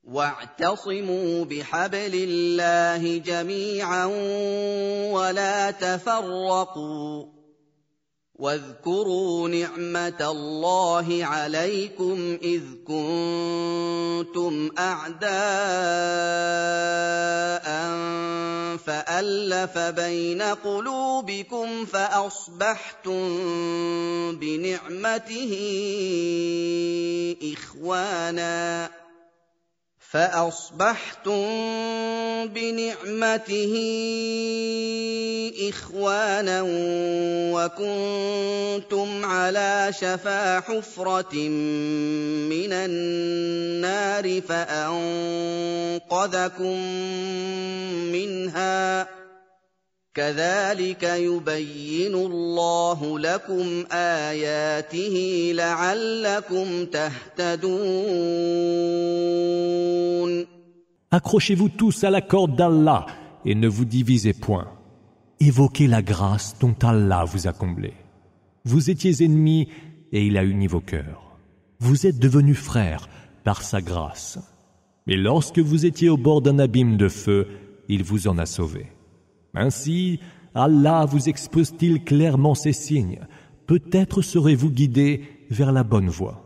واعتصموا بحبل الله جميعا ولا تفرقوا واذكروا نعمة الله عليكم إذ كنتم أعداء فألف بين قلوبكم فأصبحتم بنعمته إخوانا وكنتم على شفا حفرة من النار فأنقذكم منها كذلك يبين الله لكم آياته لعلكم تهتدون. Accrochez-vous tous à la corde d'Allah et ne vous divisez point. Évoquez la grâce dont Allah vous a comblé. Vous étiez ennemis et il a uni vos cœurs. Vous êtes devenus frères par sa grâce. Mais lorsque vous étiez au bord d'un abîme de feu, il vous en a sauvés. Ainsi, Allah vous expose-t-il clairement ces signes. Peut-être serez-vous guidés vers la bonne voie.